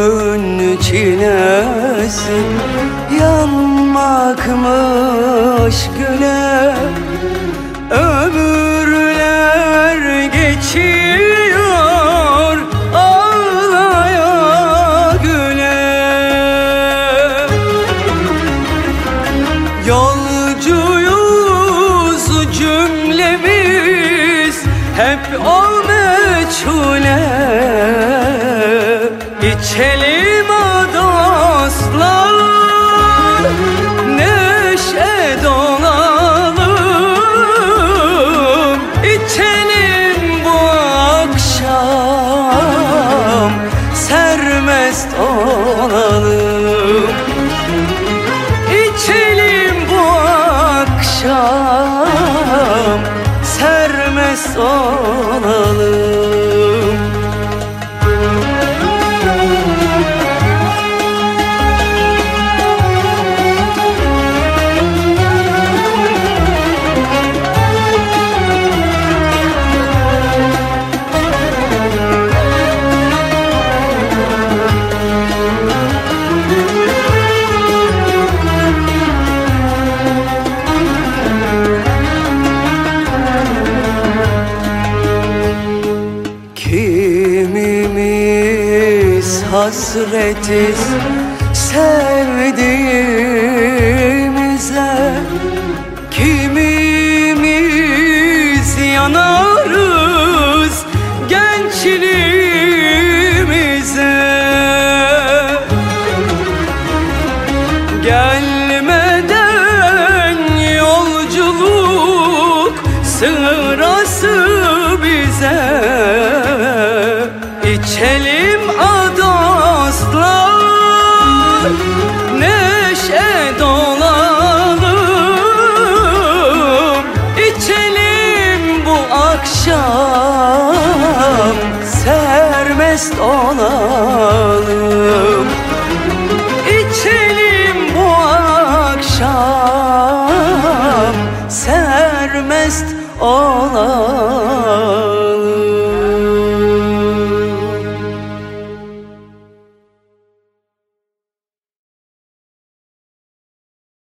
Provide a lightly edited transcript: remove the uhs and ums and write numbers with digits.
Ölümün çilesi yanmakmış güne. Ömürler geçiyor ağlaya güle. Yolcuyuz cümlemiz hep o meçhule. İçelim dostlar, neşe dolalım. İçelim bu akşam, sermest olalım. İçelim bu akşam, sermest olalım. Kimimiz hasretiz sevdiğimize, kimimiz yanar